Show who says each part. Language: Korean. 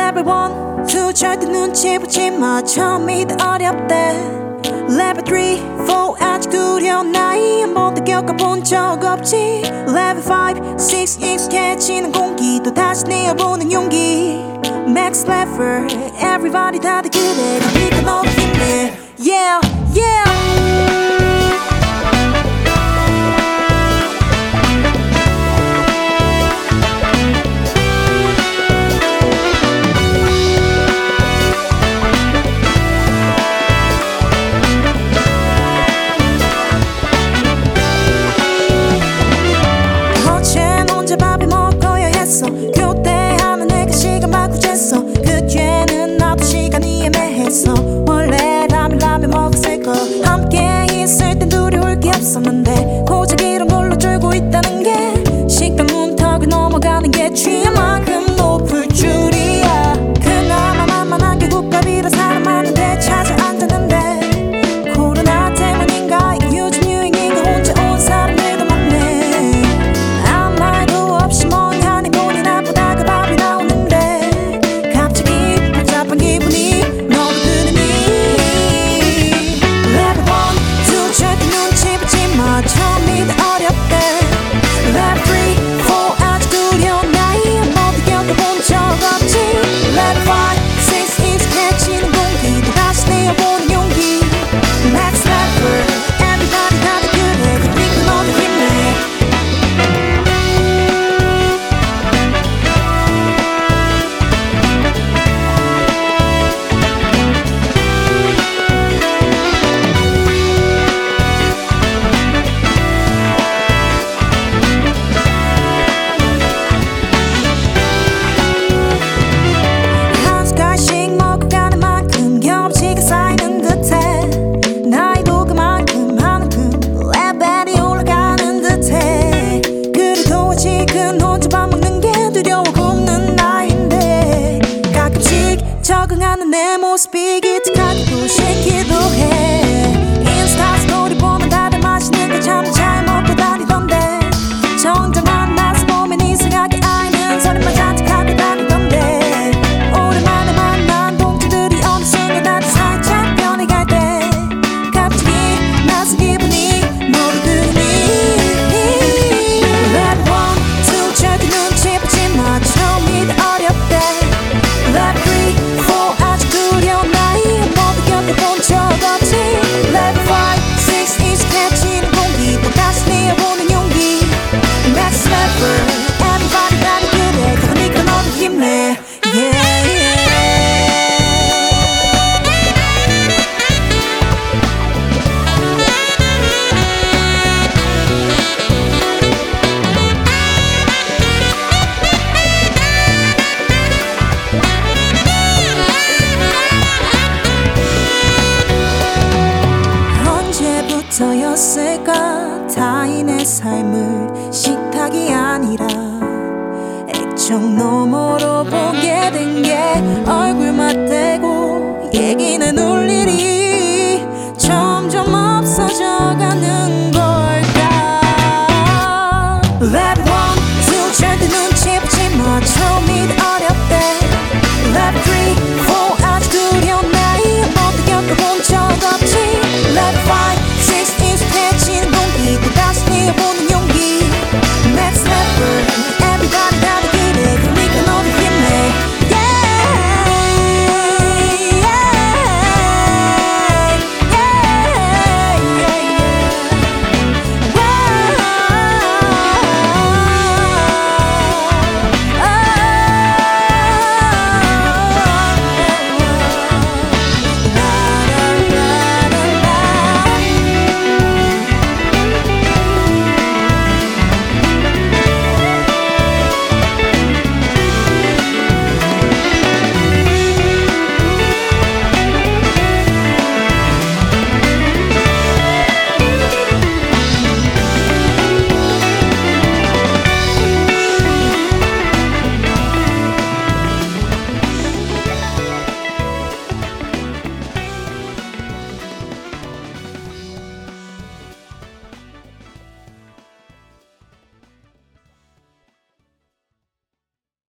Speaker 1: Level 1, 2 절대 눈치 보지 마 처음이 더 어렵대 Level 3, 4 아직 두려운 나이 한 번도 겪어본 적 없지 Level 5, 6 익숙해지는 공기 또 다시 내어보는 용기 Max level, everybody 다들 그래 그러니까 너도 힘내 Yeah, yeah 교대하는 내가 시간 바꾸쟀어 그때는 나도 시간이 애매했어 원래라면 먹었을걸 함께 있을 땐 두려울 게 없었는데 고작 이런 걸로 졸고 있다는 게 시간 문턱을 넘어가는 게 취한 만큼 높을 줄이야 그나마 만만한 게 국밥이라 사람 많은데 찾아 앉았는데 코로나 때문인가 이거 요즘 유행인가 혼자 온 사람들도 많네 아무 말도 없이 멍하니 보니 나보다가 밥이 나오는데 갑자기 복잡한 기분이 너도 그러니 Level 1, 2 절대 눈치 보지 마 처음이 더 어렵대 Level 3, 4 아직 두려운 나이 한 번도 겪어본 적 없지 Level 5, 6 익숙해지는 공기 또 다시 내어보는 용기 Max level, everybody 다들 그래 그러니까 너도 힘내 한 숟갈씩 먹어가는 만큼 경험치가 쌓이는 듯해 나이도 그만큼 한움큼 레벨이 올라가는 듯해 그래도 아직은 혼자 밥 먹는 게 두려워 굶는 나이인데 가끔씩 적응하는 내 모습이 기특하기도 싫기도 해 인스타 스토리 보면 다들 맛있는 거 참 잘 먹고 다니던데 정작 만나서 보면 이상하게 아이는 소리만 잔뜩하고 다니던데 오랜만에 만난 동지들이 어느 순간 다들 살짝 변해갈 때 갑자기 낯선 기분이 너를 그리니 Level 1, 2 절대 눈치 보지 마 처음이 더 어렵대 Level 3, 4 아직 두려운 나이 한 번도 겪어본 적 없지 Level 5, 6 익숙해지는 공기 또 다시 내어보는 용기 Max level, everybody 다들 그래 그러니까 너도 힘내 Yeah, yeah 언제부터였을까 타인의 삶을 식탁이 아니라 액정 너머로 보게 된 게 얼굴 맞대고 얘기 나눌 일이